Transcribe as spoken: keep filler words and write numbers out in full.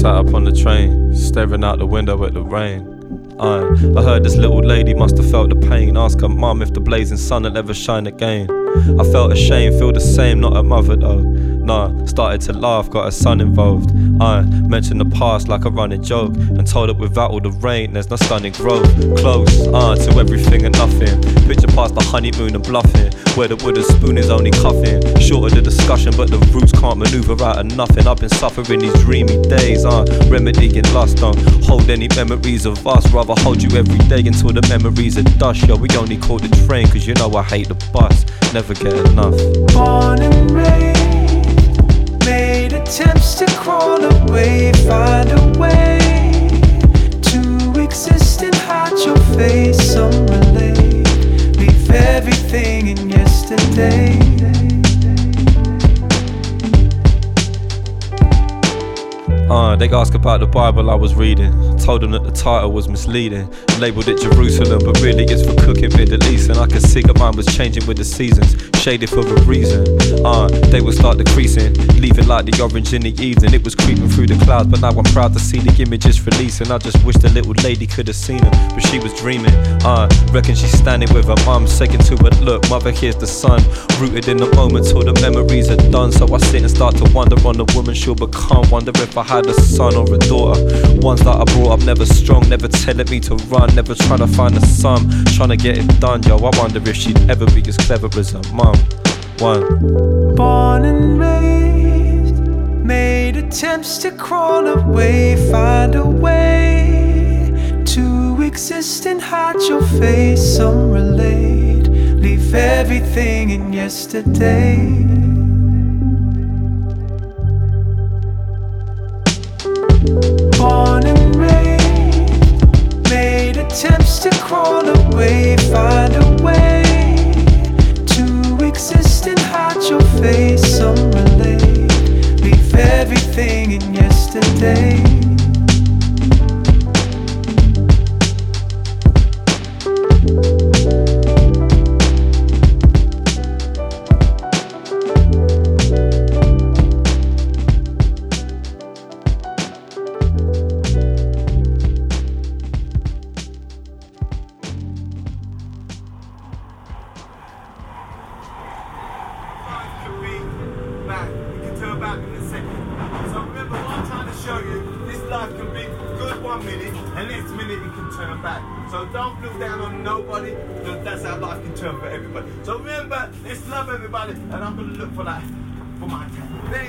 sat up on the train, staring out the window at the rain. Uh, I heard this little lady must have felt the pain. Ask her mum if the blazing sun will ever shine again. I felt ashamed, feel the same, not her mother though. Nah, started to laugh, got her son involved. I mentioned the past like a running joke, and told her without all the rain there's no stunning growth. Close, uh, to everything and nothing. Picture past the honeymoon and bluffing, where the wooden spoon is only cuffing. Short of the discussion, but the roots can't maneuver out of nothing. I've been suffering these dreamy days, uh, remedying lust. Don't hold any memories of us, rather hold you every day until the memories are dust. Yo, we only caught the train cause you know I hate the bus. Never get enough. Born and raised, made attempts to crawl away, find a way to exist and hide your face. Some relate, leave everything in yesterday. Uh, they ask about the Bible I was reading. Told them that the title was misleading. Labelled it Jerusalem, but really it's for cooking Middle East. And I could see that mine was changing with the seasons, shaded for a reason. Uh, they would start decreasing, leaving like the orange in the evening. It was creeping through the clouds, but now I'm proud to see the images releasing. I just wish the little lady could have seen them, but she was dreaming. Uh, reckon she's standing with her mum, saying to her, look, mother, here's the sun. Rooted in the moment till the memories are done. So I sit and start to wonder on the woman she'll become. Wonder if I had a son or a daughter, ones that I brought up never strong, never telling me to run, never trying to find a sum, trying to get it done. Yo, I wonder if she'd ever be as clever as her mum. One. Born and raised, made attempts to crawl away, find a way to exist and hide your face. Some relate, leave everything in yesterday. Born and raised, made attempts to crawl away, find a way to exist and hide your face. Some relate, leave everything in yesterday. So don't look down on nobody, because that's how life can turn for everybody. So remember, let's love everybody, and I'm going to look for that, for my time.